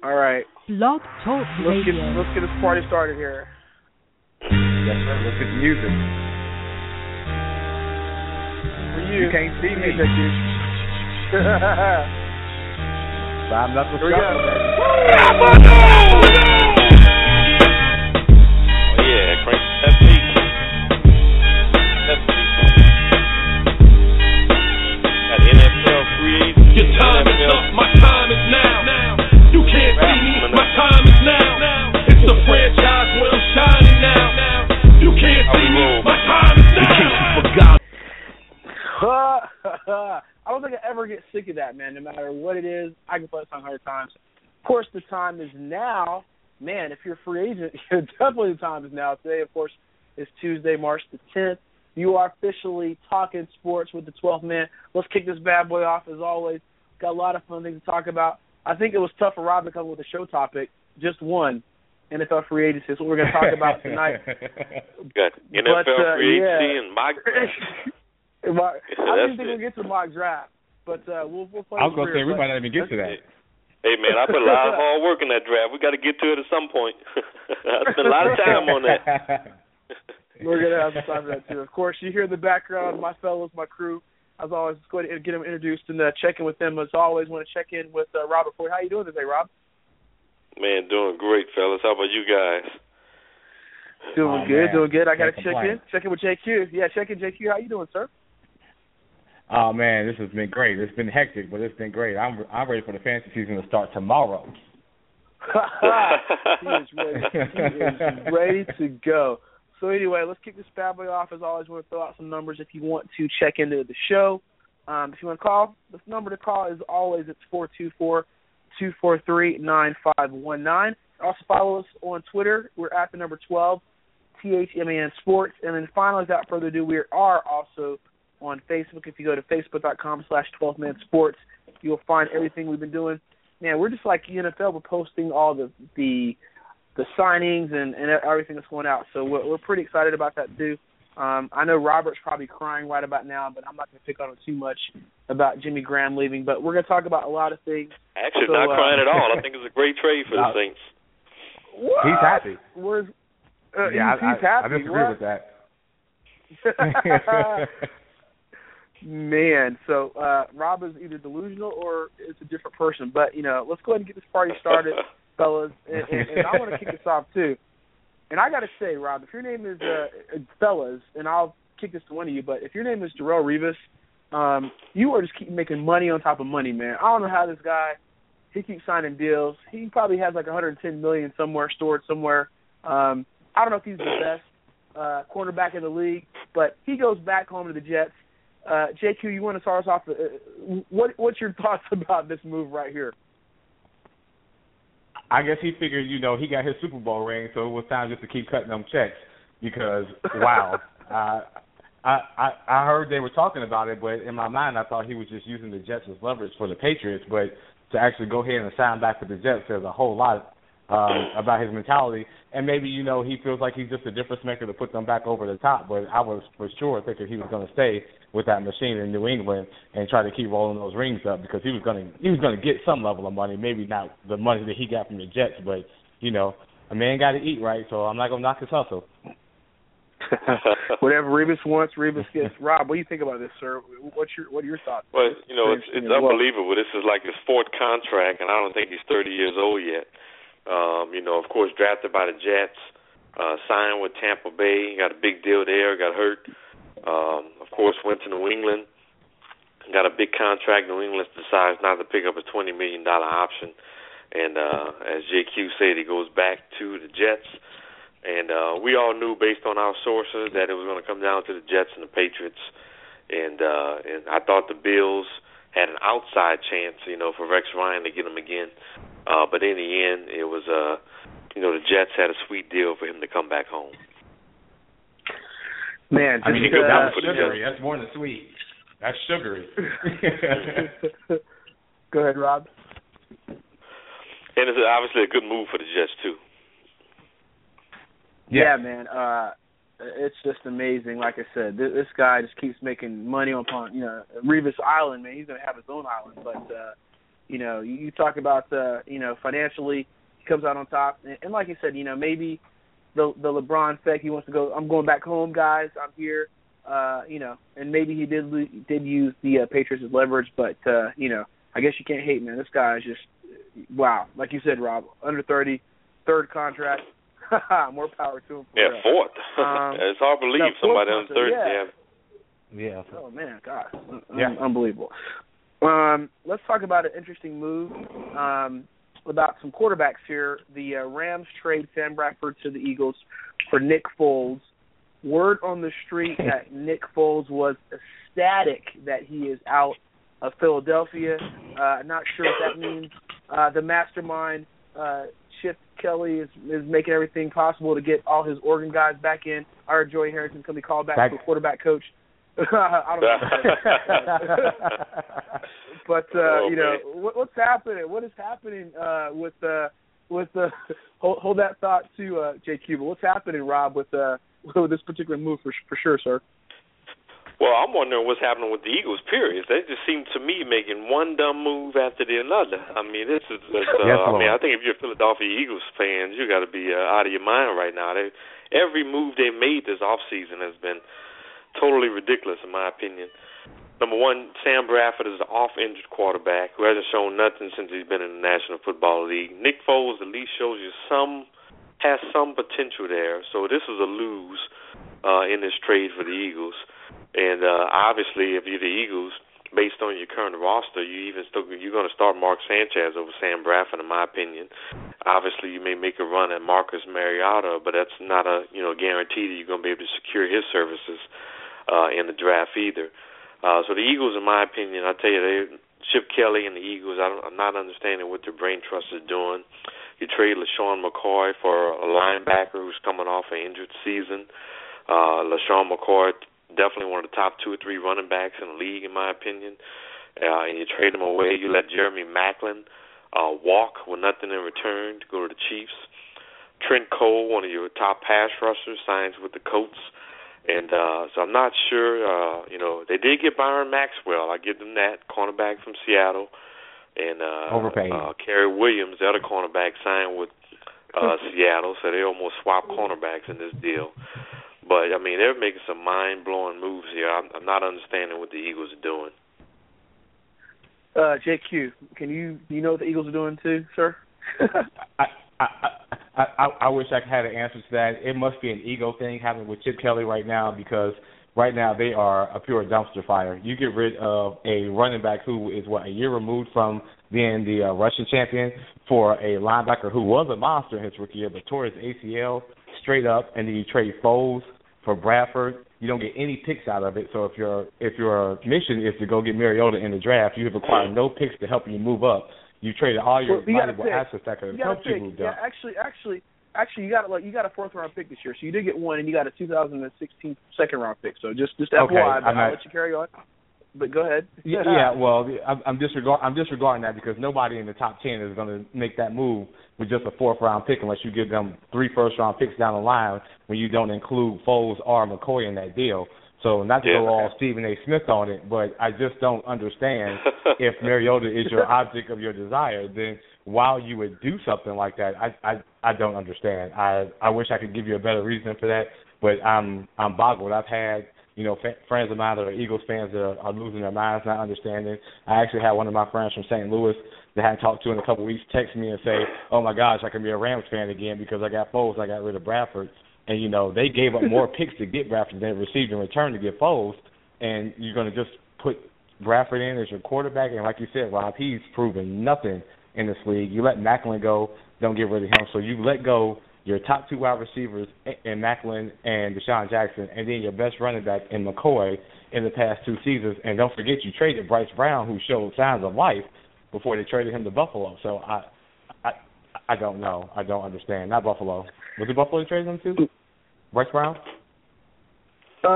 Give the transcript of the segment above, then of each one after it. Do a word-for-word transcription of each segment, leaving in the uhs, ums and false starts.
All right. Blog Talk let's Radio. Get, let's get this party started here. Yes, sir. Let's get the music. For you. You can't see me. Five knuckle Here we shuffle, go. baby. Oh, yeah, crank that beat. That beat. Got N F L free agents. Your time is up, my time is now. You can't see me, my time is now. It's the franchise when I'm shining now. You can't see me, my time is now. I don't think I ever get sick of that, man. No matter what it is, I can play the song a hundred times. Of course, the time is now. Man, if you're a free agent, definitely the time is now. Today, of course, is Tuesday, March the tenth. You are officially talking sports with the twelfth man. Let's kick this bad boy off, as always. Got a lot of fun things to talk about. I think it was tough for Rob to come up with a show topic. Just one, N F L free agency. That's what we're going to talk about tonight. Got N F L But, uh, free yeah. agency and mock draft. Mock- I That's didn't think it. we'll get to the mock draft, but uh, we'll, we'll play I was some going to say, career, we but- might not even get to that. Hey, man, I put a lot of hard work in that draft. We got to get to it at some point. I spent a lot of time on that. We're going to have some time for that, too. Of course, you hear the background, my fellows, my crew. As always, let's go ahead and get them introduced and uh, check in with them. As always, want to check in with uh, Robert Ford. How you doing today, Rob? Man, doing great, fellas. How about you guys? Doing Oh, good, man. doing good. I got to Can't check complain. in. Check in with J Q. Yeah, check in, J Q. How you doing, sir? Oh, man, this has been great. It's been hectic, but it's been great. I'm I'm ready for the fantasy season to start tomorrow. he is ready. He is ready to go. So anyway, let's kick this bad boy off. As always, we're going to throw out some numbers if you want to check into the show. Um, if you want to call, the number to call is always it's four two four, two four three, nine five one nine. Also follow us on Twitter. We're at the number twelve, T H M A N Sports. And then finally, without further ado, we are also on Facebook. If you go to facebook.com slash 12man sports, you'll find everything we've been doing. Man, we're just like the N F L. We're posting all the the, the signings and, and everything that's going out. So we're, we're pretty excited about that, too. Um, I know Robert's probably crying right about now, but I'm not going to pick on him too much about Jimmy Graham leaving. But we're going to talk about a lot of things. Actually, So, not uh, crying at all. I think it's a great trade for the No. Saints. What? He's happy. Where's, uh, Yeah, he's, I, he's I, happy. I disagree What? with that. Man, so uh, Rob is either delusional or it's a different person. But, you know, let's go ahead and get this party started, fellas. And, and, and I want to kick this off, too. And I got to say, Rob, if your name is uh, fellas, and I'll kick this to one of you, but if your name is Darrelle Revis, um, you are just keep making money on top of money, man. I don't know how this guy, he keeps signing deals. He probably has like one hundred ten million dollars somewhere stored somewhere. Um, I don't know if he's the best uh, quarterback in the league, but he goes back home to the Jets. Uh, J Q, you want to start us off? Uh, what, what's your thoughts about this move right here? I guess he figured, you know, he got his Super Bowl ring, so it was time just to keep cutting them checks because, wow. uh, I, I I heard they were talking about it, but in my mind I thought he was just using the Jets as leverage for the Patriots, but to actually go ahead and sign back with the Jets says a whole lot um, about his mentality. And maybe, you know, he feels like he's just a difference maker to put them back over the top, but I was for sure thinking he was going to stay with that machine in New England and try to keep rolling those rings up because he was going to he was going to get some level of money, maybe not the money that he got from the Jets, but, you know, a man got to eat, right? So I'm not going to knock his hustle. Whatever Revis wants, Revis gets. Rob, what do you think about this, sir? What's your what are your thoughts? Well, you know, it's, it's Well, unbelievable. This is like his fourth contract, and I don't think he's thirty years old yet. Um, you know, of course, drafted by the Jets, uh, signed with Tampa Bay, got a big deal there, got hurt. Um, of course, went to New England, got a big contract. New England decides not to pick up a twenty million dollars option. And uh, as J Q said, he goes back to the Jets. And uh, we all knew, based on our sources, that it was going to come down to the Jets and the Patriots. And uh, and I thought the Bills had an outside chance, you know, for Rex Ryan to get him again. Uh, but in the end, it was, uh, you know, the Jets had a sweet deal for him to come back home. Man, just, I mean, uh, that was sugary. That's more than sweet. That's sugary. Go ahead, Rob. And it's obviously a good move for the Jets, too. Yeah, man. Uh, it's just amazing. Like I said, this, this guy just keeps making money upon, you know, Revis Island, man. He's going to have his own island. But, uh, you know, you, you talk about the, you know, financially he comes out on top, and, and like I said, you know, maybe the the LeBron effect. He wants to go. I'm going back home, guys. I'm here. Uh, you know, and maybe he did did use the uh, Patriots as leverage, but uh, you know, I guess you can't hate, man. This guy is just wow. Like you said, Rob, under thirty, third contract. More power to him. For yeah, real. fourth. Um, it's hard to believe no, somebody under contract, thirty. Yeah. Yeah. Oh man, God, Yeah. unbelievable. Um, let's talk about an interesting move. Um, about some quarterbacks here. The uh, Rams trade Sam Bradford to the Eagles for Nick Foles. Word on the street that Nick Foles was ecstatic that he is out of Philadelphia. Uh, not sure what that means. Uh, the mastermind, uh, Chip Kelly, is, is making everything possible to get all his Oregon guys back in. I heard Joey Harrington's going to be called back, back to a quarterback coach. I don't know. But, uh, oh, you know, what, what's happening? What is happening uh, with uh, with uh, hold, hold that thought to uh, Jay Cuba. What's happening, Rob, with uh, with this particular move for for sure, sir? Well, I'm wondering what's happening with the Eagles, period. They just seem to me making one dumb move after the another. I mean, this is, this, uh, yes, I mean, I think if you're Philadelphia Eagles fans, you got to be uh, out of your mind right now. They, every move they made this offseason has been totally ridiculous, in my opinion. Number one, Sam Bradford is an off-injured quarterback who hasn't shown nothing since he's been in the National Football League. Nick Foles at least shows you some, has some potential there. So this is a lose uh, in this trade for the Eagles. And uh, obviously, if you're the Eagles, based on your current roster, you even still you're going to start Mark Sanchez over Sam Bradford, in my opinion. Obviously, you may make a run at Marcus Mariota, but that's not a you know guarantee that you're going to be able to secure his services uh, in the draft either. Uh, so the Eagles, in my opinion, I tell you, they, Chip Kelly and the Eagles, I don't, I'm not understanding what their brain trust is doing. You trade LaShawn McCoy for a linebacker who's coming off an injured season. Uh, LaShawn McCoy, definitely one of the top two or three running backs in the league, in my opinion. Uh, and you trade him away. You let Jeremy Maclin uh, walk with nothing in return to go to the Chiefs. Trent Cole, one of your top pass rushers, signs with the Colts. And uh, so I'm not sure, uh, you know, they did get Byron Maxwell. I give them that, cornerback from Seattle. And uh, Overpaid. Uh, Kerry Williams, the other cornerback, signed with uh, Seattle, so they almost swapped cornerbacks in this deal. But, I mean, they're making some mind-blowing moves here. I'm, I'm not understanding what the Eagles are doing. Uh, J Q, can you do you know what the Eagles are doing too, sir? I, I, I, I, I wish I had an answer to that. It must be an ego thing happening with Chip Kelly right now, because right now they are a pure dumpster fire. You get rid of a running back who is, what, a year removed from being the uh, Russian champion, for a linebacker who was a monster in his rookie year but tore his A C L straight up, and then you trade Foles for Bradford. You don't get any picks out of it. So if your if your mission is to go get Mariota in the draft, you have acquired no picks to help you move up. You traded all your well, you valuable assets that could help you move yeah, up. actually, actually, actually, you got like you got a fourth round pick this year, so you did get one, and you got a two thousand sixteen second round pick. So just just F Y I, okay, I'll not, let you carry on. But go ahead. yeah, yeah, well, I'm, I'm, disregard, I'm disregarding that because nobody in the top ten is going to make that move with just a fourth round pick unless you give them three first round picks down the line when you don't include Foles or McCoy in that deal. So not to yeah. go all Stephen A. Smith on it, but I just don't understand if Mariota is your object of your desire, then while you would do something like that, I I, I don't understand. I, I wish I could give you a better reason for that, but I'm I'm boggled. I've had you know fa- friends of mine that are Eagles fans that are, are losing their minds, not understanding. I actually had one of my friends from Saint Louis that I hadn't talked to in a couple of weeks text me and say, "Oh my gosh, I can be a Rams fan again because I got Foles, I got rid of Bradford." And, you know, they gave up more picks to get Bradford than they received in return to get Foles. And you're going to just put Bradford in as your quarterback. And like you said, Rob, he's proven nothing in this league. You let Maclin go, don't get rid of him. So you let go your top two wide receivers in Maclin and Deshaun Jackson, and then your best running back in McCoy in the past two seasons. And don't forget you traded Bryce Brown, who showed signs of life, before they traded him to Buffalo. So I I, I don't know. I don't understand. Not Buffalo. Was it Buffalo that traded him to? Bryce Brown? Um,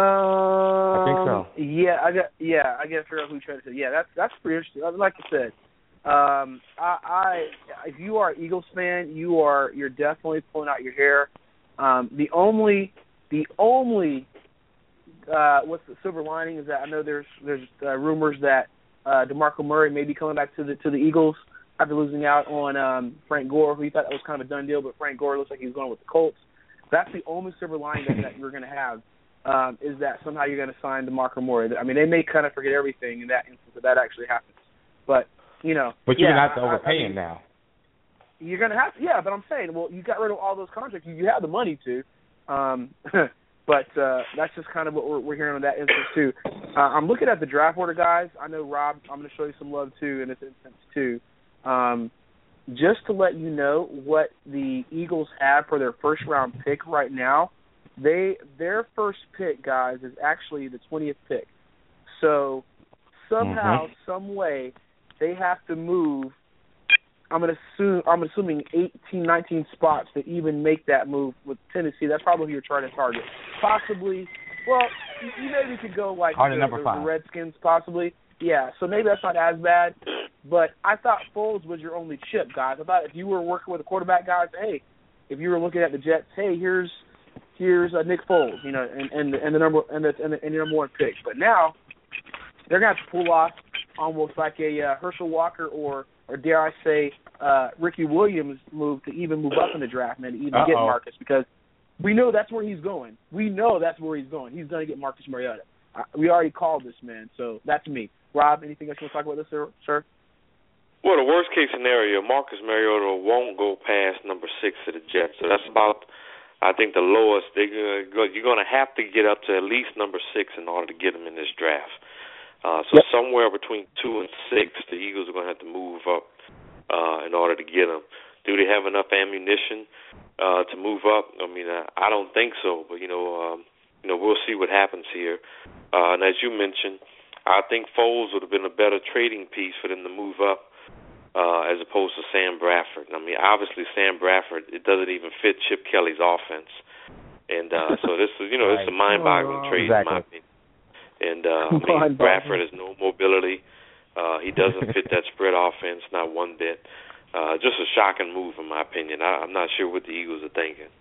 I think so. Yeah, I got. Yeah, I got to figure out who traded it. Yeah, that's that's pretty interesting. Like I said, um, I, I if you are an Eagles fan, you are you're definitely pulling out your hair. Um, the only the only uh, what's the silver lining is that I know there's there's uh, rumors that uh, DeMarco Murray may be coming back to the to the Eagles after losing out on um, Frank Gore, who he thought that was kind of a done deal, but Frank Gore looks like he's going with the Colts. That's the only silver lining that, that you're going to have um, is that somehow you're going to sign DeMarco Murray. I mean, they may kind of forget everything in that instance if that actually happens. But, you know. But you're yeah, going to have to I, overpay I mean, him now. You're going to have to, yeah, but I'm saying, well, you got rid of all those contracts. You, you have the money to. Um, but uh, that's just kind of what we're, we're hearing on that instance, too. Uh, I'm looking at the draft order, guys. I know, Rob, I'm going to show you some love, too, in this instance, too. Um, just to let you know what the Eagles have for their first-round pick right now, they their first pick, guys, is actually the twentieth pick. So somehow, mm-hmm. some way, they have to move. I'm gonna assume I'm assuming eighteen, nineteen spots to even make that move with Tennessee. That's probably who you're trying to target. Possibly, well, you, you maybe could go like the, number the, five. the Redskins, possibly. Yeah, so maybe that's not as bad. But I thought Foles was your only chip, guys. I thought if you were working with a quarterback, guys, hey, if you were looking at the Jets, hey, here's here's uh, Nick Foles, you know, and, and and the number and the and the, and the number one pick. But now they're gonna have to pull off almost like a uh, Herschel Walker or or dare I say uh, Ricky Williams move to even move up in the draft, man, to even Uh-oh. get Marcus, because we know that's where he's going. We know that's where he's going. He's gonna get Marcus Mariota. Uh, we already called this, man. So that's me. Rob, anything else you want to talk about this, sir? sir? Well, the worst case scenario, Marcus Mariota won't go past number six to the Jets. So that's about, I think, the lowest. They're gonna go, you're going to have to get up to at least number six in order to get him in this draft. Uh, so yep. somewhere between two and six, the Eagles are going to have to move up uh, in order to get him. Do they have enough ammunition uh, to move up? I mean, I, I don't think so. But you know, um, you know, we'll see what happens here. Uh, and as you mentioned, I think Foles would have been a better trading piece for them to move up uh, as opposed to Sam Bradford. I mean, obviously Sam Bradford, it doesn't even fit Chip Kelly's offense. And uh, so this is, you know, right. it's a mind-boggling oh, trade exactly. in my opinion. And uh, I mean, Bradford has no mobility. Uh, he doesn't fit that spread offense, not one bit. Uh, just a shocking move, in my opinion. I, I'm not sure what the Eagles are thinking.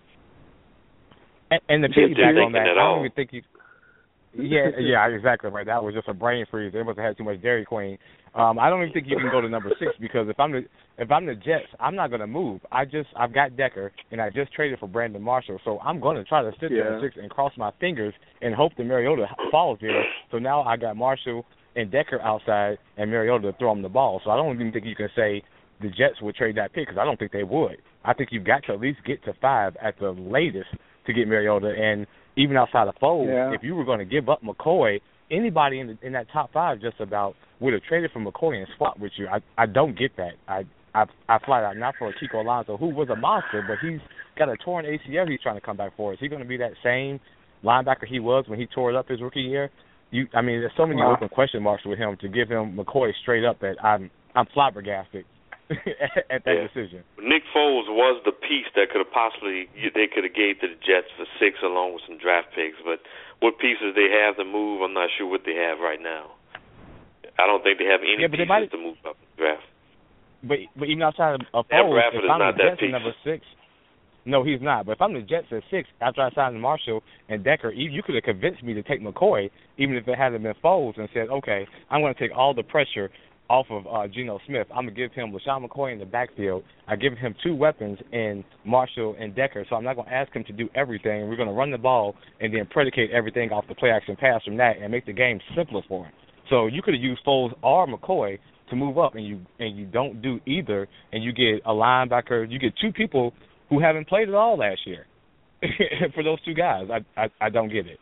And, and the piggyback on that, I don't all. even think you. Yeah, yeah, exactly right. That was just a brain freeze. They must have had too much Dairy Queen. Um, I don't even think you can go to number six because if I'm the if I'm the Jets, I'm not going to move. I just I've got Decker and I just traded for Brandon Marshall, so I'm going to try to sit yeah. there at six and cross my fingers and hope that Mariota falls there. So now I got Marshall and Decker outside and Mariota to throw him the ball. So I don't even think you can say the Jets would trade that pick because I don't think they would. I think you've got to at least get to five at the latest to get Mariota. And even outside of Foles, yeah. if you were going to give up McCoy, anybody in the, in that top five just about would have traded for McCoy and swapped with you. I I don't get that. I I, I flat out, not for Kiko Alonso, who was a monster, but he's got a torn A C L he's trying to come back for. Is he going to be that same linebacker he was when he tore it up his rookie year? You, I mean, there's so many wow. open question marks with him to give him McCoy straight up that I'm I'm flabbergasted at that yeah. decision. Nick Foles was the piece that could have possibly they could have gave to the Jets for six along with some draft picks, but what pieces they have to move, I'm not sure what they have right now. I don't think they have any yeah, pieces might, to move up the draft. But but even outside of, of Foles, Bradford if I'm not the that Jets piece. at number six, no, he's not. But if I'm the Jets at six, after I signed Marshall and Decker, you, you could have convinced me to take McCoy, even if it hadn't been Foles, and said, okay, I'm going to take all the pressure off of uh, Geno Smith. I'm going to give him LaShawn McCoy in the backfield. I give him two weapons in Marshall and Decker, so I'm not going to ask him to do everything. We're going to run the ball and then predicate everything off the play-action pass from that and make the game simpler for him. So you could have used Foles or McCoy to move up, and you and you don't do either, and you get a linebacker. You get two people who haven't played at all last year. For those two guys, I, I I don't get it.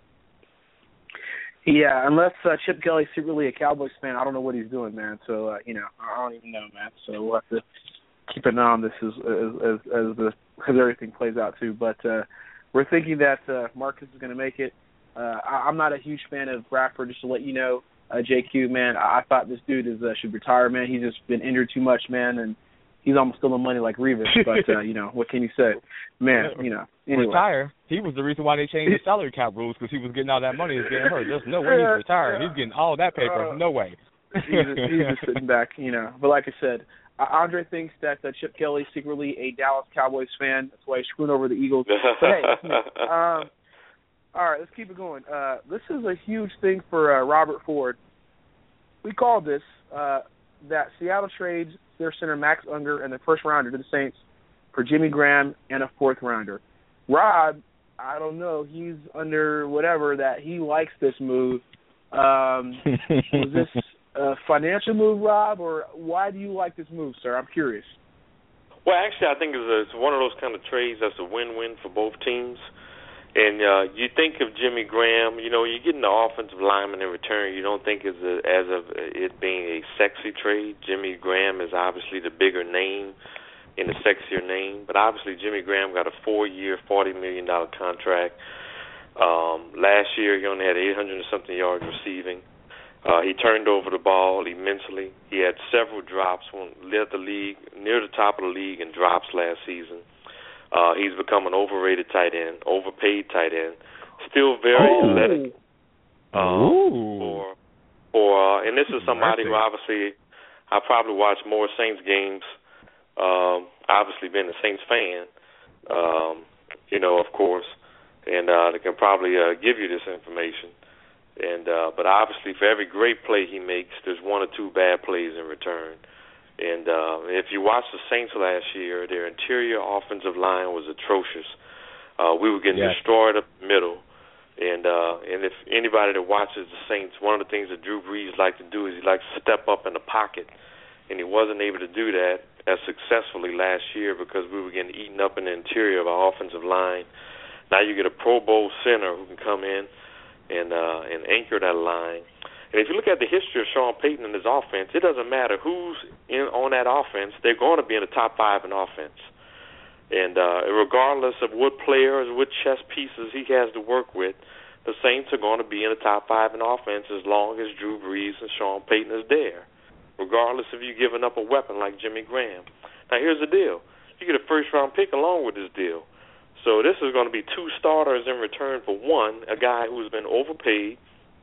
Yeah, unless uh, Chip Kelly's secretly a Cowboys fan, I don't know what he's doing, man. So uh, you know, I don't even know, man. So we'll have to keep an eye on this as as as, as the as everything plays out too. But uh, we're thinking that uh, Marcus is going to make it. Uh, I, I'm not a huge fan of Bradford, just to let you know, uh, J Q, man. I, I thought this dude is uh, should retire, man. He's just been injured too much, man, and he's almost stealing money like Revis. But uh, you know, what can you say, man? You know, anyway. Retire. He was the reason why they changed the salary cap rules because he was getting all that money. He's getting hurt. There's no way he's retiring. He's getting all that paper. No way. he's, just, he's just sitting back, you know. But like I said, uh, Andre thinks that uh, Chip Kelly is secretly a Dallas Cowboys fan. That's why he's screwing over the Eagles. But hey, listen, um, all right, let's keep it going. Uh, this is a huge thing for uh, Robert Ford. we called this uh, that Seattle trades their center Max Unger and the first rounder to the Saints for Jimmy Graham and a fourth rounder. Rob, I don't know, he's under whatever that he likes this move. Um, was this a financial move, Rob, or why do you like this move, sir? I'm curious. Well, actually, I think it's, a, it's one of those kind of trades that's a win-win for both teams. And uh, you think of Jimmy Graham, you know, you're getting the offensive lineman in return. You don't think as, a, as of it being a sexy trade. Jimmy Graham is obviously the bigger name and the sexier name. But obviously Jimmy Graham got a four-year, forty million dollars contract. Um, last year he only had eight hundred and something yards receiving. Uh, he turned over the ball immensely. He had several drops, one led the league, near the top of the league in drops last season. Uh, he's become an overrated tight end, overpaid tight end. Still very Ooh. athletic. Um, Ooh. For, for uh, and this is somebody Mercy. who obviously I probably watch more Saints games. Um, obviously, being a Saints fan, um, you know, of course, and uh, they can probably uh, give you this information. And uh, but obviously, for every great play he makes, there's one or two bad plays in return. And uh, if you watch the Saints last year, their interior offensive line was atrocious. Uh, we were getting yes. destroyed up the middle. And uh, and if anybody that watches the Saints, one of the things that Drew Brees liked to do is he likes to step up in the pocket. And he wasn't able to do that as successfully last year because we were getting eaten up in the interior of our offensive line. Now you get a Pro Bowl center who can come in and uh, and anchor that line. And if you look at the history of Sean Payton and his offense, it doesn't matter who's in on that offense. They're going to be in the top five in offense. And uh, regardless of what players, what chess pieces he has to work with, the Saints are going to be in the top five in offense as long as Drew Brees and Sean Payton is there, regardless of you giving up a weapon like Jimmy Graham. Now, here's the deal. You get a first-round pick along with this deal. So this is going to be two starters in return for one, a guy who's been overpaid,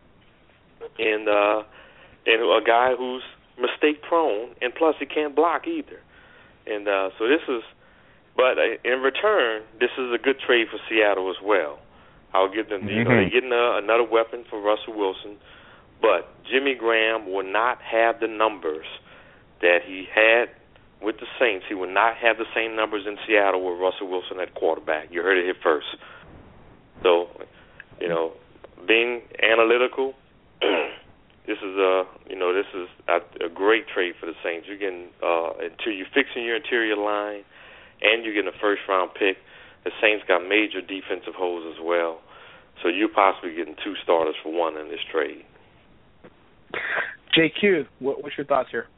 and uh, and a guy who's mistake prone, and plus he can't block either. And uh, so this is, but uh, in return, this is a good trade for Seattle as well. I'll give them, you know, they're getting a, another weapon for Russell Wilson, but Jimmy Graham will not have the numbers that he had with the Saints. He will not have the same numbers in Seattle with Russell Wilson at quarterback. You heard it here first. So, you know, being analytical. This is a you know this is a, a great trade for the Saints. You're getting uh, until you're fixing your interior line, and you're getting a first round pick. The Saints got major defensive holes as well, so you're possibly getting two starters for one in this trade. J Q, what, what's your thoughts here?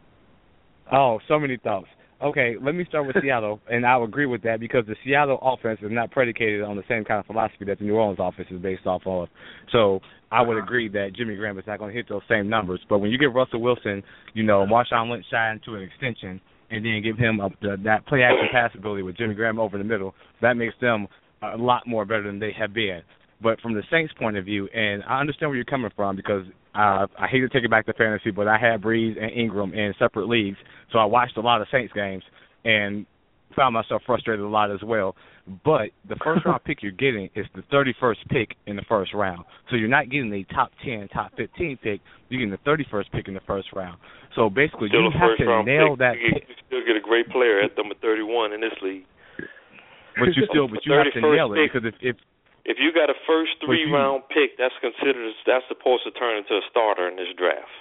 Oh, so many thoughts. Okay, let me start with Seattle, and I'll agree with that because the Seattle offense is not predicated on the same kind of philosophy that the New Orleans offense is based off of. So I would agree that Jimmy Graham is not going to hit those same numbers. But when you give Russell Wilson, you know, Marshawn Lynch shine to an extension, and then give him a, the, that play-action pass ability with Jimmy Graham over the middle, that makes them a lot more better than they have been. But from the Saints' point of view, and I understand where you're coming from because uh, I hate to take it back to fantasy, but I had Breeze and Ingram in separate leagues, so I watched a lot of Saints games and found myself frustrated a lot as well. But the first-round pick you're getting is the thirty-first pick in the first round. So you're not getting the top ten, top fifteen pick. You're getting the thirty-first pick in the first round. So basically, still you have to nail pick. that you, get, you still get a great player at number thirty-one in this league. But you still, but you have to nail it because if, if If you got a first three-round pick, that's considered that's supposed to turn into a starter in this draft.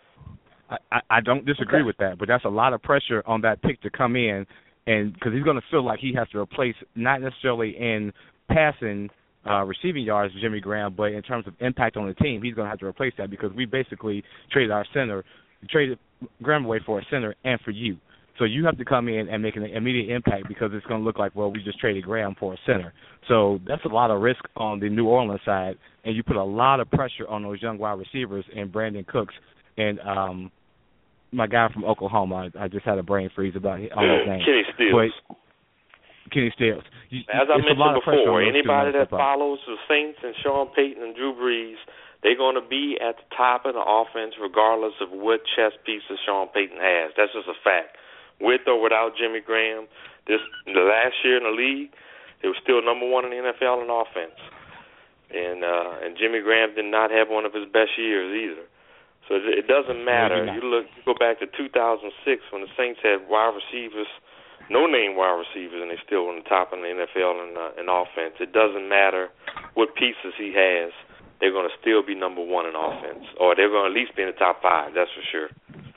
I, I don't disagree with that, but that's a lot of pressure on that pick to come in, and because he's going to feel like he has to replace not necessarily in passing, uh, receiving yards Jimmy Graham, but in terms of impact on the team, he's going to have to replace that because we basically traded our center, traded Graham away for a center and for you. So you have to come in and make an immediate impact because it's going to look like, well, we just traded Graham for a center. So that's a lot of risk on the New Orleans side, and you put a lot of pressure on those young wide receivers and Brandon Cooks and um, my guy from Oklahoma. I, I just had a brain freeze about on his name. Kenny Stills. But, Kenny Stills. You, As I mentioned before, anybody that up. follows the Saints and Sean Payton and Drew Brees, they're going to be at the top of the offense regardless of what chess pieces Sean Payton has. That's just a fact. With or without Jimmy Graham, this the last year in the league, they were still number one in the N F L in offense. And uh, and Jimmy Graham did not have one of his best years either. So it, it doesn't matter. You look, you go back to two thousand six when the Saints had wide receivers, no-name wide receivers, and they still on the top in the N F L in, uh, in offense. It doesn't matter what pieces he has. They're going to still be number one in offense, or they're going to at least be in the top five, that's for sure.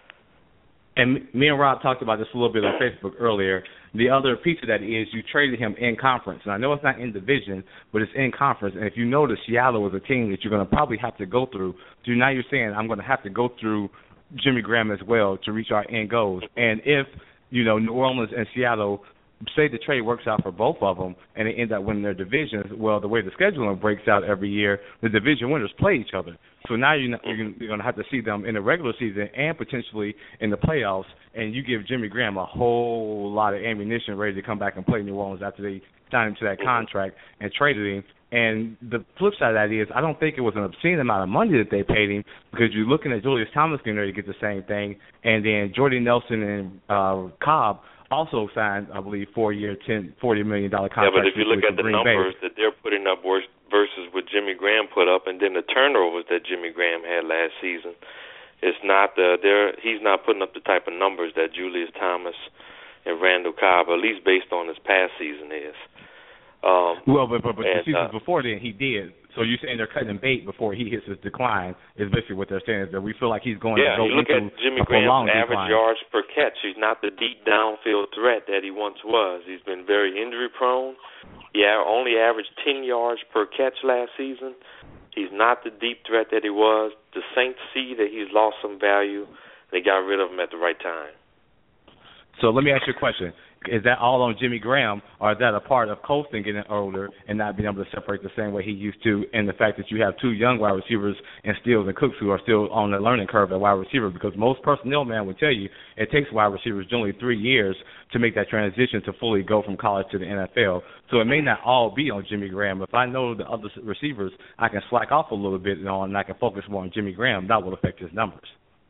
And me and Rob talked about this a little bit on Facebook earlier. The other piece of that is you traded him in conference. And I know it's not in division, but it's in conference. And if you notice, Seattle was a team that you're going to probably have to go through. So now you're saying, I'm going to have to go through Jimmy Graham as well to reach our end goals. And if, you know, New Orleans and Seattle, say the trade works out for both of them and they end up winning their divisions, well, the way the scheduling breaks out every year, the division winners play each other. So now you're, not, you're going to have to see them in the regular season and potentially in the playoffs, and you give Jimmy Graham a whole lot of ammunition ready to come back and play New Orleans after they signed him to that contract and traded him. And the flip side of that is I don't think it was an obscene amount of money that they paid him, because you're looking at Julius Thomas getting ready to get the same thing, and then Jordy Nelson and uh, Cobb also signed, I believe, four-year, ten, forty million dollars contracts. Yeah, but if you look at the Green numbers Bay. that they're putting up versus what Jimmy Graham put up, and then the turnovers that Jimmy Graham had last season, it's not the they're he's not putting up the type of numbers that Julius Thomas and Randall Cobb, at least based on his past season, is. Um, well, but but, but and, the seasons uh, before then he did. So you're saying they're cutting bait before he hits his decline is basically what they're saying, is that we feel like he's going yeah, to go you look into at Jimmy a Graham's prolonged average decline. yards per catch. He's not the deep downfield threat that he once was. He's been very injury prone. He only averaged ten yards per catch last season. He's not the deep threat that he was. The Saints see that he's lost some value. They got rid of him at the right time. So let me ask you a question. Is that all on Jimmy Graham, or is that a part of Colston getting older and not being able to separate the same way he used to, and the fact that you have two young wide receivers in Stills and Cooks who are still on the learning curve at wide receiver? Because most personnel man would tell you it takes wide receivers generally three years to make that transition to fully go from college to the N F L. So it may not all be on Jimmy Graham. If I know the other receivers, I can slack off a little bit on, and I can focus more on Jimmy Graham. That will affect his numbers.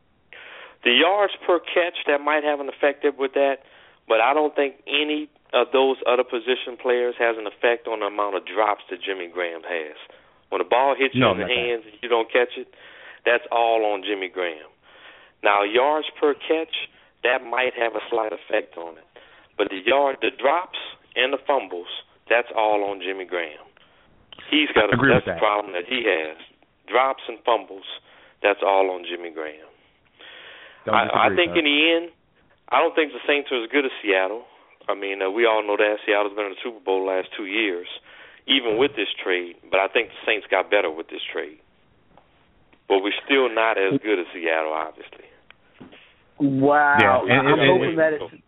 The yards per catch, that might have an effect with that. But I don't think any of those other position players has an effect on the amount of drops that Jimmy Graham has. When the ball hits you no, in the hands and you don't catch it, that's all on Jimmy Graham. Now, yards per catch, that might have a slight effect on it. But the yard, the drops and the fumbles, that's all on Jimmy Graham. He's got a that's the problem that he has. Drops and fumbles, that's all on Jimmy Graham. I, I think in the end, I don't think the Saints are as good as Seattle. I mean, uh, we all know that. Seattle's been in the Super Bowl the last two years, even with this trade. But I think the Saints got better with this trade. But we're still not as good as Seattle, obviously. Wow. Yeah, and, I'm and, hoping and, that it's...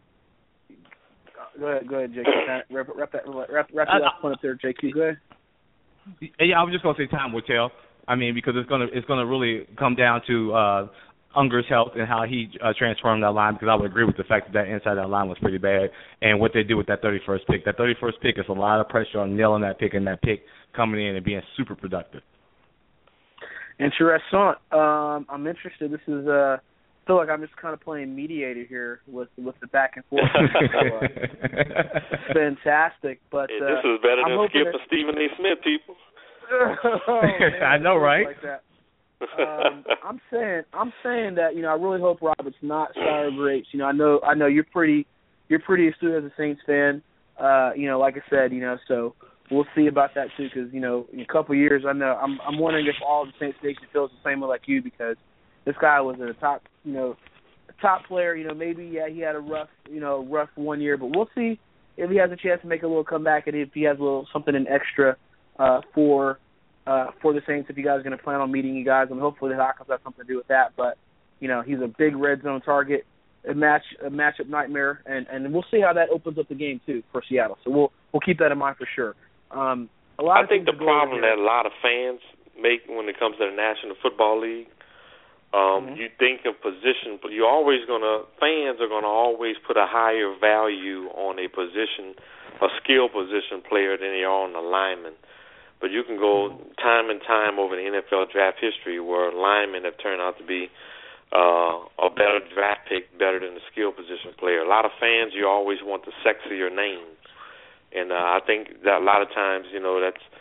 Go ahead, go ahead, J Q. Wrap, wrap, that, wrap, wrap your last point up there, J Q. Go ahead. Yeah, I was just going to say time will tell. I mean, because it's going to it's going to really come down to uh, Unger's health and how he uh, transformed that line, because I would agree with the fact that that inside that line was pretty bad, and what they do with that thirty-first pick. That thirty-first pick is a lot of pressure on nailing that pick and that pick coming in and being super productive. Interesting. Um, I'm interested. This is, uh, I feel like I'm just kind of playing mediator here with with the back and forth. So, uh, fantastic. But hey, uh, this is better I'm than Skip that... and Stephen A. Smith, people. oh, man, I know, right? like that. um, I'm saying, I'm saying that you know, I really hope Robert's not sour grapes. You know, I know, I know you're pretty, you're pretty astute as a Saints fan. Uh, you know, like I said, you know, so we'll see about that too. Because you know, in a couple of years, I know, I'm, I'm wondering if all the Saints Nation feels the same way like you, because this guy was a top, you know, a top player. You know, maybe yeah, he had a rough, you know, rough one year, but we'll see if he has a chance to make a little comeback and if he has a little something in extra uh, for. Uh, for the Saints, if you guys are going to plan on meeting you guys, and hopefully the Hawkins has something to do with that. But you know, he's a big red zone target, a match, a matchup nightmare, and, and we'll see how that opens up the game too for Seattle. So we'll we'll keep that in mind for sure. Um, a lot I of think the problem that a lot of fans make when it comes to the National Football League, um, mm-hmm. you think of position, but you're always gonna fans are gonna always put a higher value on a position, a skill position player than they are on the lineman. But you can go time and time over the N F L draft history where linemen have turned out to be uh, a better draft pick, better than the skill position player. A lot of fans, you always want the sexier name. And uh, I think that a lot of times, you know, that's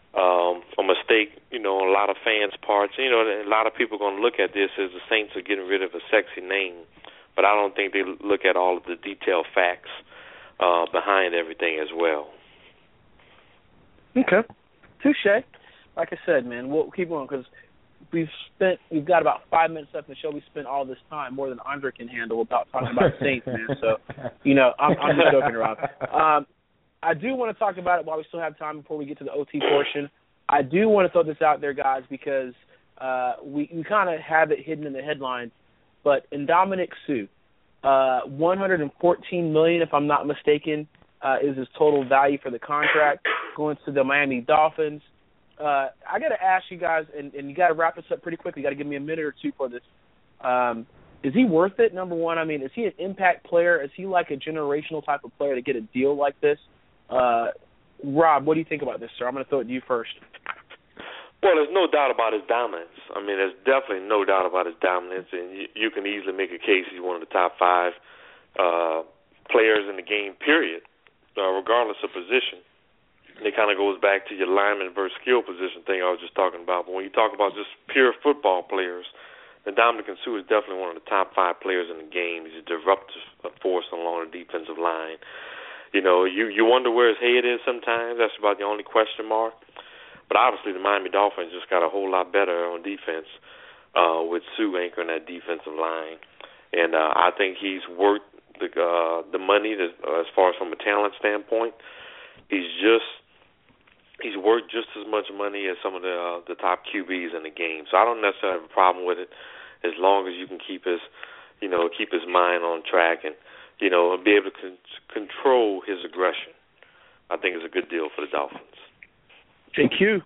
um, a mistake, you know, on a lot of fans' parts. You know, a lot of people are going to look at this as the Saints are getting rid of a sexy name, but I don't think they look at all of the detailed facts uh, behind everything as well. Okay. Touche. Like I said, man, we'll keep going because we've spent, we've got about five minutes left in the show. We spent all this time, more than Andre can handle, about talking about Saints, man. So, you know, I'm, I'm just joking around. Um, I do want to talk about it while we still have time before we get to the O T portion. I do want to throw this out there, guys, because uh, we, we kind of have it hidden in the headlines, but Ndamukong Suh, uh, one hundred fourteen million dollars, if I'm not mistaken, uh, is his total value for the contract, going to the Miami Dolphins. Uh, I got to ask you guys, and, and you got to wrap this up pretty quickly. You got to give me a minute or two for this. Um, is he worth it, number one? I mean, is he an impact player? Is he like a generational type of player to get a deal like this? Uh, Rob, what do you think about this, sir? I'm going to throw it to you first. Well, there's no doubt about his dominance. I mean, there's definitely no doubt about his dominance, and you, you can easily make a case he's one of the top five uh, players in the game, period, uh, regardless of position. It kind of goes back to your lineman versus skill position thing I was just talking about. But when you talk about just pure football players, then Ndamukong Suh is definitely one of the top five players in the game. He's a disruptive force along the defensive line. You know, you, you wonder where his head is sometimes. That's about the only question mark. But obviously the Miami Dolphins just got a whole lot better on defense uh, with Suh anchoring that defensive line. And uh, I think he's worth the, uh, the money that, uh, as far as from a talent standpoint. He's just... He's worth just as much money as some of the uh, the top Q Bs in the game. So I don't necessarily have a problem with it as long as you can keep his, you know, keep his mind on track and, you know, be able to con- control his aggression. I think it's a good deal for the Dolphins. J Q.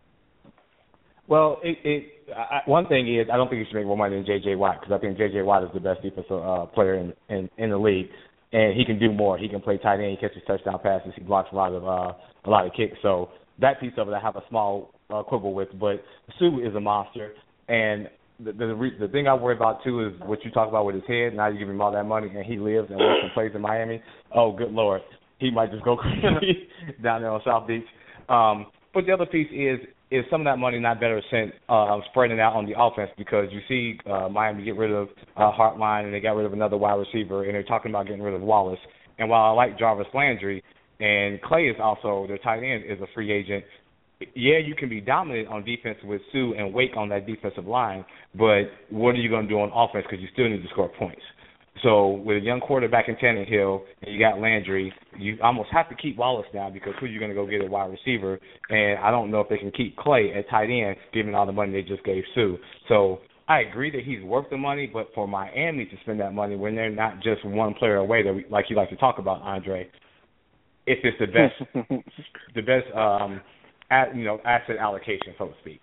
Well, it, it I, one thing is I don't think he should make more money than J J Watt because I think J J Watt is the best defensive uh, player in, in in the league. And he can do more. He can play tight end. He catches touchdown passes. He blocks a lot of uh, a lot of kicks. So that piece of it I have a small uh, quibble with. But Suh is a monster. And the the, re- the thing I worry about, too, is what you talk about with his head. Now you give him all that money, and he lives and works and plays in Miami. Oh, good Lord. He might just go crazy down there on South Beach. Um, but the other piece is, is some of that money not better spent uh, spreading out on the offense because you see uh, Miami get rid of uh, Hartline and they got rid of another wide receiver and they're talking about getting rid of Wallace. And while I like Jarvis Landry and Clay is also, their tight end is a free agent, yeah, you can be dominant on defense with Suh and Wake on that defensive line, but what are you going to do on offense because you still need to score points? So with a young quarterback in Tannehill and you got Landry, you almost have to keep Wallace down because who are you going to go get a wide receiver? And I don't know if they can keep Clay at tight end given all the money they just gave Suh. So I agree that he's worth the money, but for Miami to spend that money when they're not just one player away, that we, like you like to talk about, Andre, if it's the best, the best, um, at, you know, asset allocation, so to speak.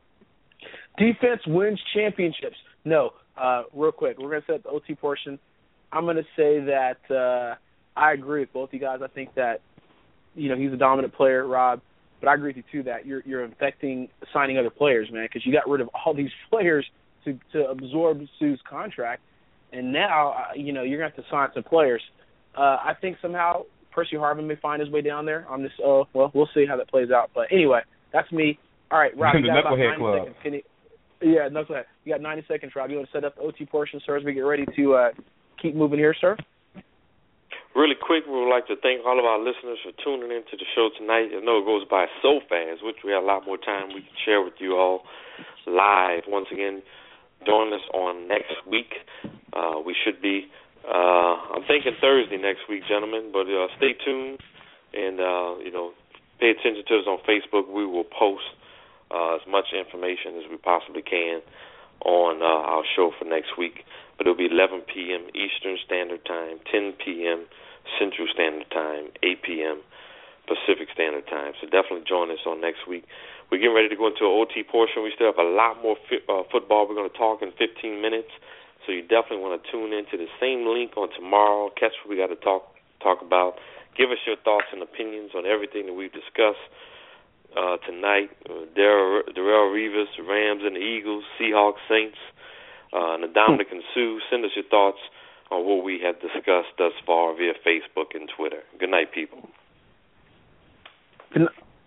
Defense wins championships. No. Uh, real quick, we're going to set the O T portion. I'm going to say that uh, I agree with both you guys. I think that, you know, he's a dominant player, Rob, but I agree with you, too, that you're you're infecting signing other players, man, because you got rid of all these players to, to absorb Suh's contract, and now, uh, you know, you're going to have to sign some players. Uh, I think somehow Percy Harvin may find his way down there. I'm just, uh, well, we'll see how that plays out. But anyway, that's me. All right, Rob, you got about ninety Club. seconds. Can you, Yeah, no, go ahead. You got ninety seconds, Rob. You want to set up the O T portion, sir, as we get ready to uh, keep moving here, sir? Really quick, we would like to thank all of our listeners for tuning in to the show tonight. I know it goes by so fast, which we have a lot more time we can share with you all live. Once again, join us on next week. Uh, we should be, uh, I'm thinking Thursday next week, gentlemen, but uh, stay tuned and, uh, you know, pay attention to us on Facebook. We will post Uh, as much information as we possibly can on uh, our show for next week. But it'll be eleven p.m. Eastern Standard Time, ten p.m. Central Standard Time, eight p.m. Pacific Standard Time. So definitely join us on next week. We're getting ready to go into an O T portion. We still have a lot more fi- uh, football we're going to talk in fifteen minutes. So you definitely want to tune into the same link on tomorrow. Catch what we got to talk talk about. Give us your thoughts and opinions on everything that we've discussed Uh, tonight, uh, Darrell, Darrell Revis, Rams and the Eagles, Seahawks, Saints, uh, and Ndamukong Suh. Send us your thoughts on what we have discussed thus far via Facebook and Twitter. Good night, people. Good,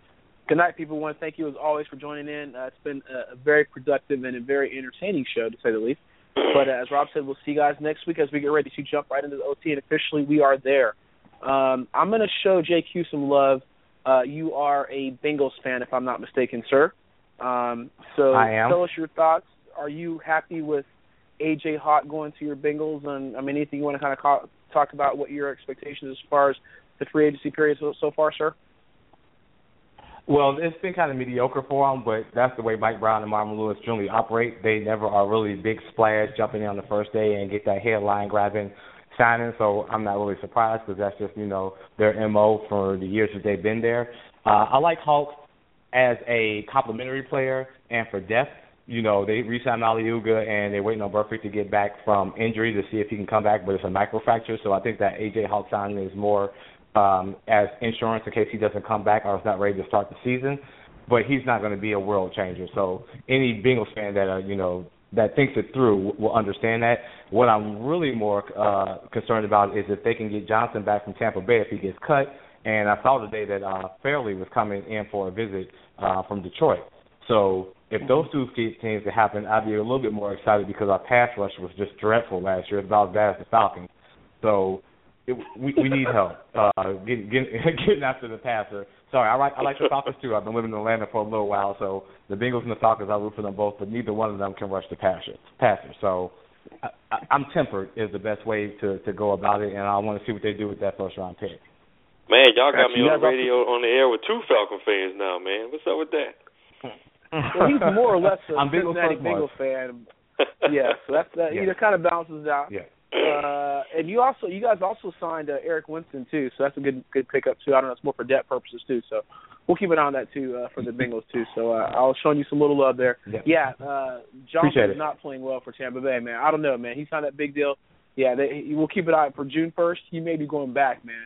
Good night, people. I want to thank you, as always, for joining in. Uh, it's been a, a very productive and a very entertaining show, to say the least. But uh, as Rob said, we'll see you guys next week as we get ready to jump right into the O T, and officially we are there. Um, I'm going to show J Q some love. Uh, you are a Bengals fan, if I'm not mistaken, sir. Um, so I am. Tell us your thoughts. Are you happy with A J Hawk going to your Bengals? And, I mean, anything you want to kind of call, talk about what your expectations as far as the free agency period so, so far, sir? Well, it's been kind of mediocre for them, but that's the way Mike Brown and Marvin Lewis generally operate. They never are really big splash jumping in on the first day and get that headline-grabbing signing, so I'm not really surprised because that's just, you know, their M O for the years that they've been there. Uh, I like Hawk as a complimentary player and for depth. You know, they re-signed Aliuga and they're waiting on Burfict to get back from injury to see if he can come back, but it's a microfracture, so I think that A J Hawk signing is more Um, as insurance in case he doesn't come back or is not ready to start the season, but he's not going to be a world changer. So any Bengals fan that uh, you know that thinks it through will understand that. What I'm really more uh, concerned about is if they can get Johnson back from Tampa Bay if he gets cut. And I saw today that uh, Fairley was coming in for a visit uh, from Detroit. So if those two teams could happen, I'd be a little bit more excited because our pass rush was just dreadful last year. It's about as bad as the Falcons. So It, we, we need help uh, get, get, getting after the passer. Sorry, I like I like the Falcons too. I've been living in Atlanta for a little while, so the Bengals and the Falcons, I root for them both, but neither one of them can rush the passer. passer. So I, I, I'm tempered is the best way to, to go about it, and I want to see what they do with that first round pick. Man, y'all got me on the radio on the air with two Falcon fans now, man. What's up with that? Well, he's more or less a I'm Cincinnati Bengals fan. Yeah, so that's that. Yeah. It kind of balances out. Yeah. Uh, and you also, you guys also signed uh, Eric Winston too, so that's a good good pickup too. I don't know, it's more for depth purposes too, so we'll keep an eye on that too uh, for the Bengals too. So uh, I was showing you some little love there. Yeah, yeah uh, Johnson is not playing well for Tampa Bay, man. I don't know, man. He's not that big deal. Yeah, they, we'll keep an eye for June first. He may be going back, man.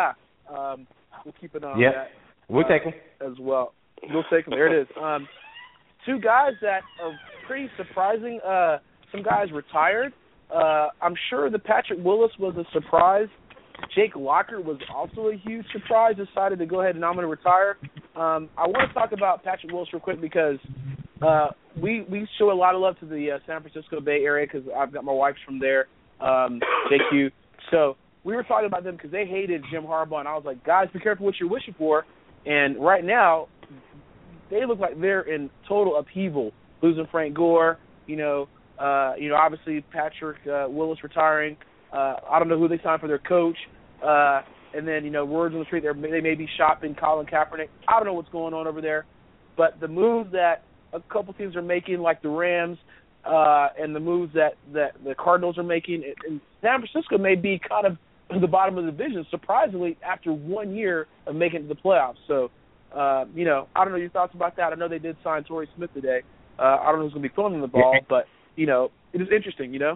um, we'll keep an eye yep. on that. We'll uh, take him as well. We'll take him. There it is. Um, two guys that are pretty surprising. Uh, some guys retired. Uh, I'm sure that Patrick Willis was a surprise. Jake Locker was also a huge surprise, decided to go ahead and I'm going to retire. Um, I want to talk about Patrick Willis real quick because uh, we we show a lot of love to the uh, San Francisco Bay Area because I've got my wife's from there, um, J Q. So we were talking about them because they hated Jim Harbaugh, and I was like, guys, be careful what you're wishing for. And right now, they look like they're in total upheaval, losing Frank Gore, you know, Uh, you know, obviously Patrick uh, Willis retiring. Uh, I don't know who they signed for their coach. Uh, and then, you know, words on the street, they may be shopping Colin Kaepernick. I don't know what's going on over there. But the moves that a couple teams are making, like the Rams, uh, and the moves that, that the Cardinals are making, and San Francisco may be kind of at the bottom of the division, surprisingly, after one year of making it to the playoffs. So, uh, you know, I don't know your thoughts about that. I know they did sign Torrey Smith today. Uh, I don't know who's going to be throwing them the ball, but you know, it is interesting, you know.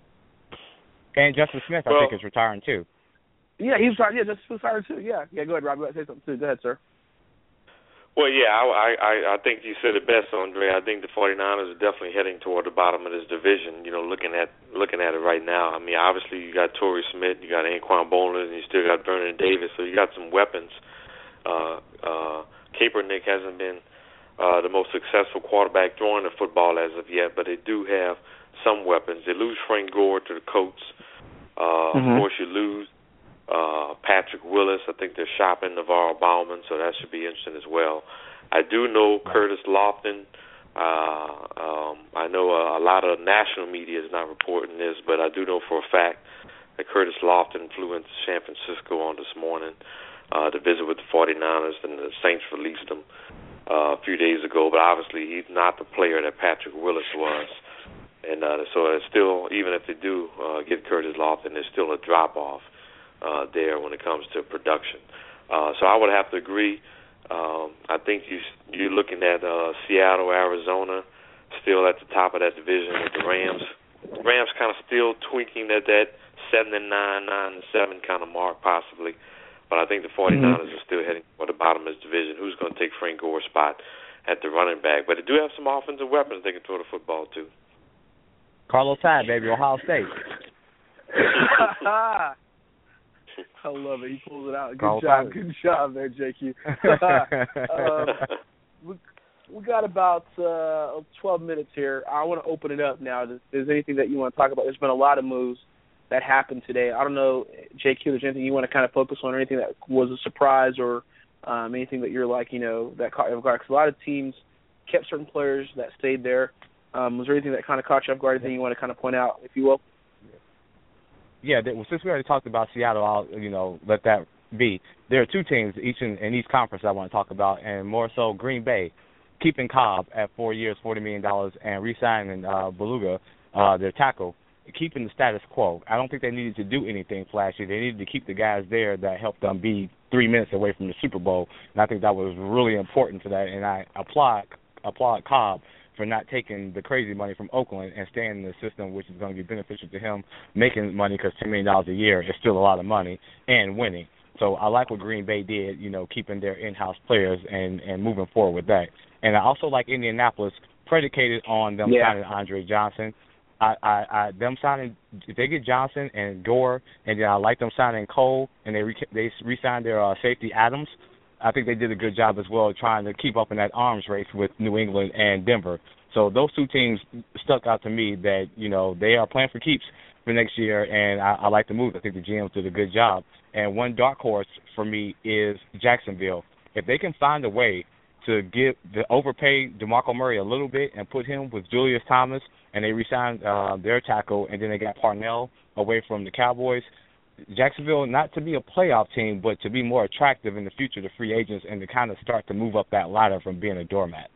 And Justin Smith, I well, think, is retiring too. Yeah, he's retired. Yeah, Justin Smith's retired too. Yeah, yeah. Go ahead, Rob. You want to say something too? Go ahead, sir. Well, yeah, I, I I think you said it best, Andre. I think the 49ers are definitely heading toward the bottom of this division. You know, looking at looking at it right now. I mean, obviously you got Torrey Smith, you got Anquan Boldin, and you still got Vernon Davis. So you got some weapons. Uh, uh, Kaepernick hasn't been Uh, the most successful quarterback throwing the football as of yet, but they do have some weapons. They lose Frank Gore to the Colts. Uh, mm-hmm. Of course, you lose uh, Patrick Willis. I think they're shopping Navarro Bowman, so that should be interesting as well. I do know Curtis Lofton. Uh, um, I know a, a lot of national media is not reporting this, but I do know for a fact that Curtis Lofton flew into San Francisco on this morning uh, to visit with the 49ers, and the Saints released him Uh, a few days ago, but obviously he's not the player that Patrick Willis was. And uh, so it's still, even if they do uh, get Curtis Lofton, there's still a drop-off uh, there when it comes to production. Uh, so I would have to agree. Um, I think you, you're looking at uh, Seattle, Arizona, still at the top of that division with the Rams. The Rams kind of still tweaking at that seven and nine, nine and seven kind of mark possibly. But I think the 49ers mm-hmm. are still heading for the bottom of this division. Who's going to take Frank Gore's spot at the running back? But they do have some offensive weapons they can throw the football to. Carlos Hyde, baby, Ohio State. I love it. He pulls it out. Good Call job. five. Good job there, J Q. um, we, we got about uh, twelve minutes here. I want to open it up now. If there's anything that you want to talk about, there's been a lot of moves that happened today. I don't know, J Q, if there's anything you want to kind of focus on or anything that was a surprise or um, anything that you're like, you know, that caught you off guard. Because a lot of teams kept certain players that stayed there. Um, was there anything that kind of caught you off guard, anything you want to kind of point out, if you will? Yeah, they, well, since we already talked about Seattle, I'll, you know, let that be. There are two teams each in, in each conference I want to talk about, and more so Green Bay, keeping Cobb at four years, forty million dollars, and re-signing uh, Beluga, uh, their tackle, keeping the status quo. I don't think they needed to do anything flashy. They needed to keep the guys there that helped them be three minutes away from the Super Bowl, and I think that was really important for that, and I applaud, applaud Cobb for not taking the crazy money from Oakland and staying in the system, which is going to be beneficial to him, making money because ten million dollars a year is still a lot of money, and winning. So I like what Green Bay did, you know, keeping their in-house players and, and moving forward with that. And I also like Indianapolis, predicated on them yeah. signing Andre Johnson. I, I, I them signing, if they get Johnson and Gore, and then I like them signing Cole, and they re, they re-signed their uh, safety Adams. I think they did a good job as well trying to keep up in that arms race with New England and Denver. So those two teams stuck out to me that, you know, they are playing for keeps for next year, and I, I like the move. I think the G Ms did a good job. And one dark horse for me is Jacksonville. If they can find a way to give the overpay DeMarco Murray a little bit and put him with Julius Thomas, and they re-signed uh, their tackle, and then they got Parnell away from the Cowboys, Jacksonville, not to be a playoff team, but to be more attractive in the future to free agents and to kind of start to move up that ladder from being a doormat.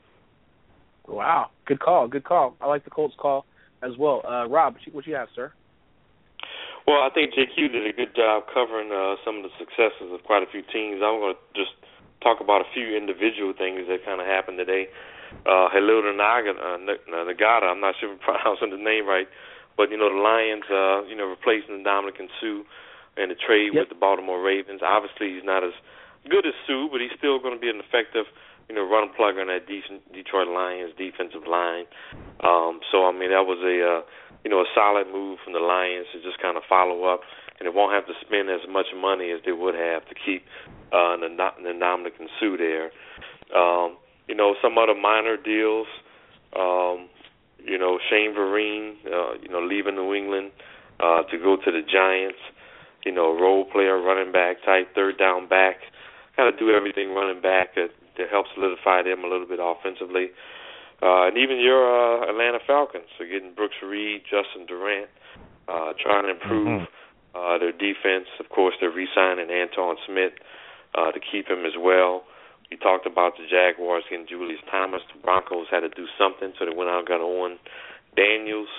Wow. Good call. Good call. I like the Colts call as well. Uh, Rob, what you, what you have, sir? Well, I think J Q did a good job covering uh, some of the successes of quite a few teams. I'm going to just talk about a few individual things that kind of happened today. Uh, Halil Nagata, uh, Nagata, I'm not sure if I'm pronouncing the name right, but, you know, the Lions, uh, you know, replacing Dominican Sue in the trade yep. with the Baltimore Ravens. Obviously, he's not as good as Sue, but he's still going to be an effective, you know, run plugger in that decent Detroit Lions defensive line. Um, so, I mean, that was a, uh, you know, a solid move from the Lions to just kind of follow up, and it won't have to spend as much money as they would have to keep uh, the, the Dominican Sue there. Um, you know, some other minor deals, um, you know, Shane Vereen, uh, you know, leaving New England uh, to go to the Giants, you know, role player, running back type, third down back, kind of do everything running back that, that helps solidify them a little bit offensively. Uh, and even your uh, Atlanta Falcons are getting Brooks Reed, Justin Durant, uh, trying to improve mm-hmm. uh, their defense. Of course, they're re-signing Antoine Smith uh, to keep him as well. We talked about the Jaguars getting Julius Thomas. The Broncos had to do something, so they went out and got Owen Daniels.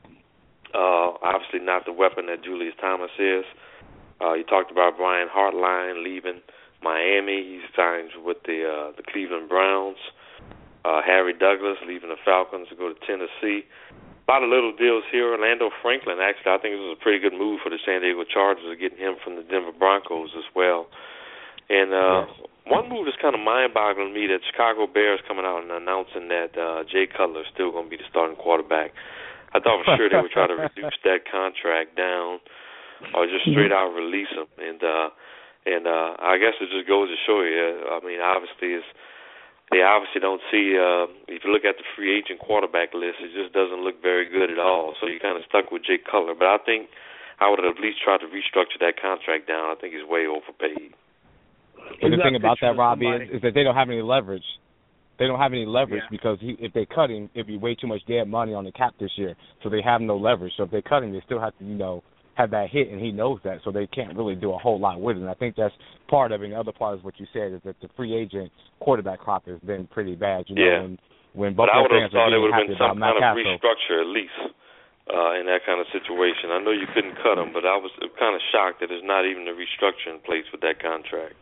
Uh, obviously not the weapon that Julius Thomas is. Uh, you talked about Brian Hartline leaving Miami. He signs with the uh, the Cleveland Browns. Uh, Harry Douglas leaving the Falcons to go to Tennessee. A lot of little deals here. Orlando Franklin, actually, I think it was a pretty good move for the San Diego Chargers of getting him from the Denver Broncos as well. And uh, yes. one move that's kind of mind-boggling to me, that Chicago Bears coming out and announcing that uh, Jay Cutler is still going to be the starting quarterback. I thought for sure they would try to reduce that contract down or just straight out release him. And uh, and uh, I guess it just goes to show you, I mean, obviously it's, they obviously don't see, uh, if you look at the free agent quarterback list, it just doesn't look very good at all. So you're kind of stuck with Jay Cutler. But I think I would have at least tried to restructure that contract down. I think he's way overpaid. But the thing about that, Robbie, is, is that they don't have any leverage. They don't have any leverage yeah. because he, if they cut him, it'd be way too much dead money on the cap this year. So they have no leverage. So if they cut him, they still have to, you know, have that hit, and he knows that. So they can't really do a whole lot with it. And I think that's part of it. And the other part is what you said, is that the free agent quarterback crop has been pretty bad. You know, yeah. when, when but I would have fans thought are it would have been been some kind of Castle. restructure at least uh, in that kind of situation. I know you couldn't cut him, but I was kind of shocked that there's not even a restructure in place with that contract.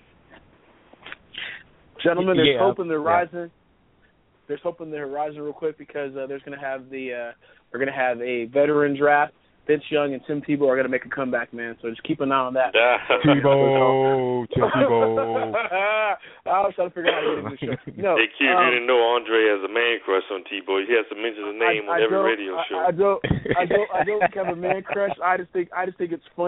Gentlemen, there's yeah, hope in the yeah. horizon. There's hope in the horizon, real quick, because uh, there's going to have the uh, we're going to have a veteran draft. Vince Young and Tim Tebow are going to make a comeback, man. So just keep an eye on that. Tebow, Tim Tebow. I was trying to figure out how to get in the show. No, hey, Q, um, you didn't know Andre has a man crush on Tebow. He has to mention his name I, on I every don't, radio show. I, I don't, I don't, I don't have a man crush. I just think, I just think it's funny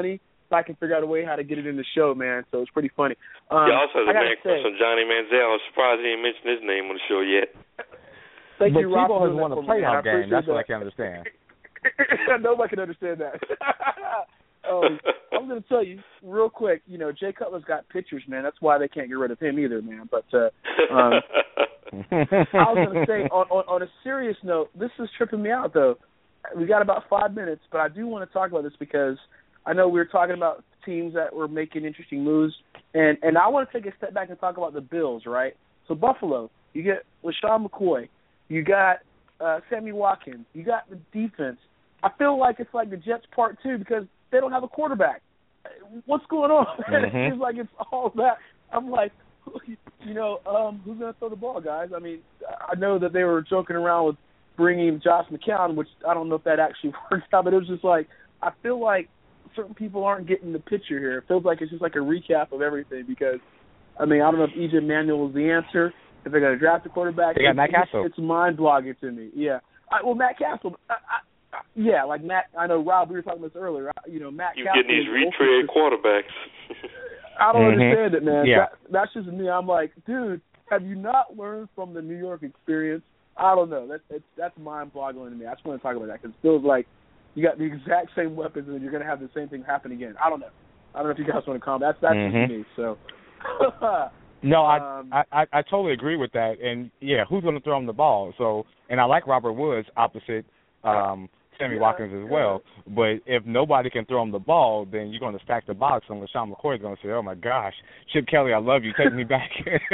I can figure out a way how to get it in the show, man. So it's pretty funny. Um, yeah, also the I man say, from Johnny Manziel. I'm surprised he didn't mention his name on the show yet. Thank but you, Rob. Tebow has won a playoff game. That's that. what I can understand. Nobody can understand that. um, I'm going to tell you real quick. You know, Jay Cutler's got pictures, man. That's why they can't get rid of him either, man. But uh, um, I was going to say, on, on, on a serious note, this is tripping me out, though. We got about five minutes, but I do want to talk about this because I know we were talking about teams that were making interesting moves, and, and I want to take a step back and talk about the Bills, right? So Buffalo, you get LaShawn McCoy, you got uh, Sammy Watkins, you got the defense. I feel like it's like the Jets part two because they don't have a quarterback. What's going on? Mm-hmm. It seems like it's all that. I'm like, you know, um, who's going to throw the ball, guys? I mean, I know that they were joking around with bringing Josh McCown, which I don't know if that actually worked out, but it was just like, I feel like certain people aren't getting the picture here. It feels like it's just like a recap of everything because, I mean, I don't know if E J Manuel is the answer, if they're going to draft a quarterback. They got it's, Matt Castle. It's, it's mind-blogging to me, yeah. I, well, Matt Castle, I, I, yeah, like Matt, I know, Rob, we were talking about this earlier. You know, Matt you Castle. getting these retread quarterbacks. I don't mm-hmm. understand it, man. Yeah. That, that's just me. I'm like, dude, have you not learned from the New York experience? I don't know. That's that's, that's mind-boggling to me. I just want to talk about that because it feels like you got the exact same weapons and you're going to have the same thing happen again. I don't know. I don't know if you guys want to comment. That's that's mm-hmm. just me. So. No, um, I, I I totally agree with that. And, yeah, who's going to throw him the ball? So, and I like Robert Woods opposite um, Sammy yeah, Watkins as well. Yeah. But if nobody can throw him the ball, then you're going to stack the box, and LaShawn McCoy is going to say, oh, my gosh, Chip Kelly, I love you. Take me back.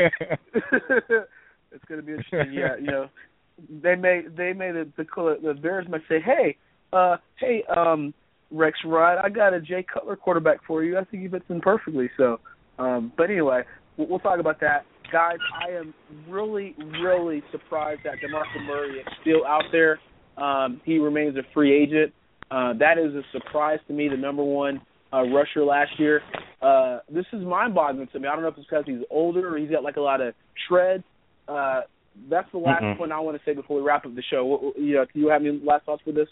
It's going to be interesting. Yeah, you know, they may they may the the, the Bears might say, hey, uh, hey, um, Rex Ryan, I got a Jay Cutler quarterback for you. I think he fits in perfectly. So, um, but anyway. We'll talk about that. Guys, I am really, really surprised that DeMarco Murray is still out there. Um, he remains a free agent. Uh, that is a surprise to me, the number one uh, rusher last year. Uh, this is mind-boggling to me. I don't know if it's because he's older or he's got, like, a lot of tread. Uh, that's the last Mm-mm. point I want to say before we wrap up the show. What, you know, do you have any last thoughts for this?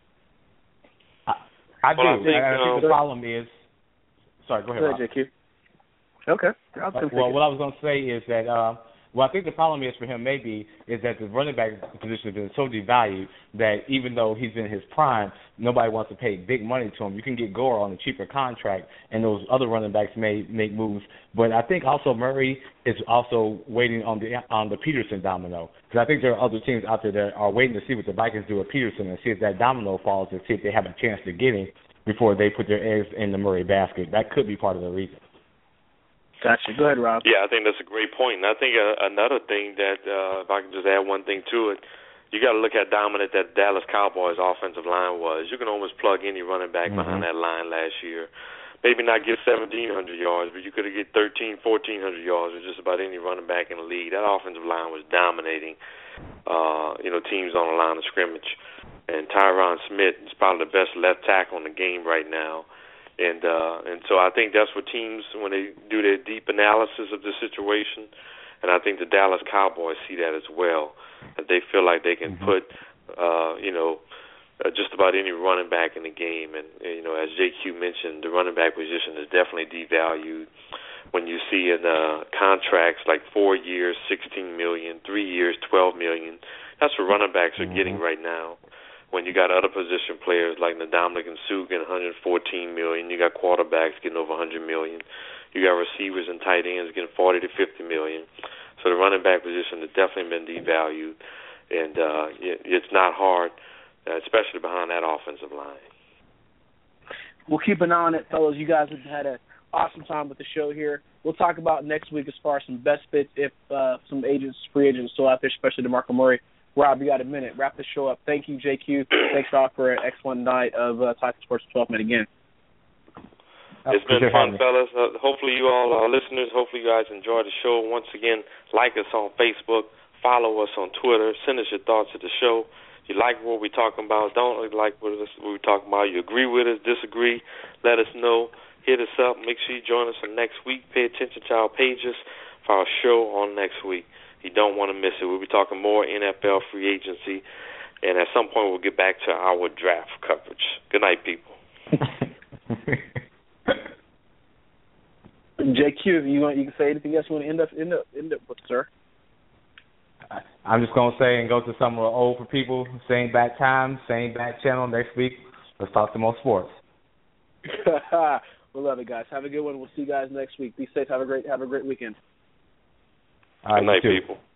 I, I do. Well, I think, I, I think um, the problem is – sorry, go ahead, Go Rob. ahead, J Q. Okay. Uh, well, what I was going to say is that, uh, well, I think the problem is for him maybe is that the running back position has been so devalued that even though he's in his prime, nobody wants to pay big money to him. You can get Gore on a cheaper contract, and those other running backs may make moves. But I think also Murray is also waiting on the on the Peterson domino because I think there are other teams out there that are waiting to see what the Vikings do with Peterson and see if that domino falls and see if they have a chance to get him before they put their eggs in the Murray basket. That could be part of the reason. Gotcha. Go ahead, Rob. Yeah, I think that's a great point. And I think uh, another thing that, uh, if I can just add one thing to it, you got to look at dominant that Dallas Cowboys offensive line was. You can almost plug any running back mm-hmm. behind that line last year. Maybe not get seventeen hundred yards, but you could have get thirteen, fourteen hundred yards with just about any running back in the league. That offensive line was dominating, uh, you know, teams on the line of scrimmage. And Tyron Smith is probably the best left tackle in the game right now. And uh, and so I think that's what teams, when they do their deep analysis of the situation, and I think the Dallas Cowboys see that as well, that they feel like they can mm-hmm. put, uh, you know, uh, just about any running back in the game. And, you know, as J Q mentioned, the running back position is definitely devalued when you see in uh, contracts like four years, sixteen million dollars, three years, twelve million dollars. That's what running backs are mm-hmm. getting right now. When you got other position players like Ndamukong Suh getting one hundred fourteen million dollars, you got quarterbacks getting over one hundred million dollars, you got receivers and tight ends getting forty to fifty million dollars. So the running back position has definitely been devalued, and uh, it's not hard, especially behind that offensive line. We'll keep an eye on it, fellas. You guys have had an awesome time with the show here. We'll talk about next week as far as some best fits if uh, some agents, free agents are still out there, especially DeMarco Murray. Rob, you got a minute. Wrap the show up. Thank you, J Q. Thanks, Rob, for an excellent night of uh, Talking Sports twelve minute again. It's been fun, fellas. Uh, hopefully you all, our listeners, hopefully you guys enjoy the show. Once again, like us on Facebook, follow us on Twitter, send us your thoughts to the show. You like what we're talking about, don't like what we're talking about, you agree with us, disagree, let us know. Hit us up. Make sure you join us for next week. Pay attention to our pages for our show on next week. You don't want to miss it. We'll be talking more N F L free agency, and at some point we'll get back to our draft coverage. Good night, people. J Q, you want you can say anything else you want to end up end up end up with, sir? I'm just gonna say and go to some of the old for people. Same back time, same back channel next week. Let's talk some more sports. We love it, guys. Have a good one. We'll see you guys next week. Be safe. Have a great have a great weekend. All right, good night, you too. people.